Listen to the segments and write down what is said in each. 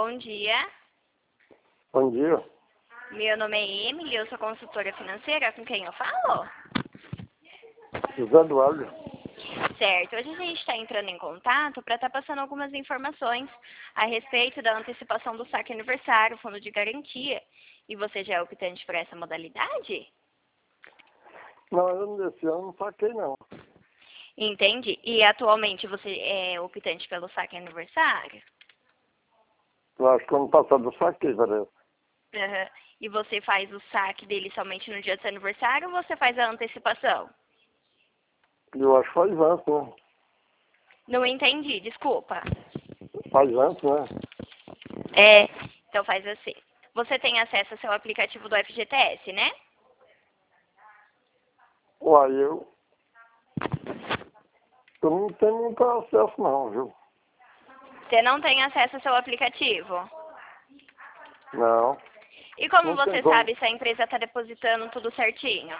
Bom dia. Bom dia. Meu nome é Emily, eu sou consultora financeira. Com quem eu falo? José Eduardo. Certo. Hoje a gente está entrando em contato para estar passando algumas informações a respeito da antecipação do saque aniversário, fundo de garantia. E você já é optante por essa modalidade? Não, esse ano não saquei, não. Entendi. E atualmente você é optante pelo saque aniversário? Eu acho que ano passado eu saquei, parece. Aham. E você faz o saque dele somente no dia do seu aniversário ou você faz a antecipação? Eu acho que faz antes, né? Não entendi, desculpa. Faz antes, né? Então faz assim. Você tem acesso ao seu aplicativo do FGTS, né? Uai, eu não tenho muito acesso, não, viu? Você não tem acesso ao seu aplicativo. Não. E como Não tem você como. sabe se a empresa está depositando tudo certinho?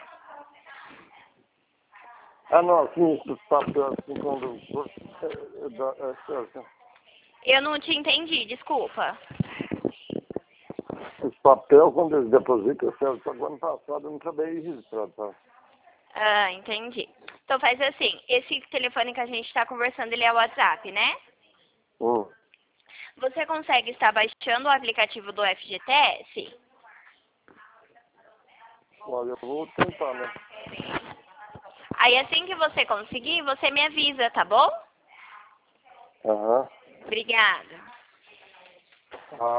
Ah, não, assim, esses papéis, assim, quando... certo. Eu não te entendi, desculpa. Esse papel, quando eles depositam, é certo. Só que ano passado eu não acabei registrado, tá? Ah, entendi. Então faz assim, esse telefone que a gente está conversando, ele é o WhatsApp, né? Hum. Você consegue estar baixando o aplicativo do FGTS? Olha, eu vou tentar, né? Aí assim que você conseguir, você me avisa, tá bom? Aham. Obrigada. Ah.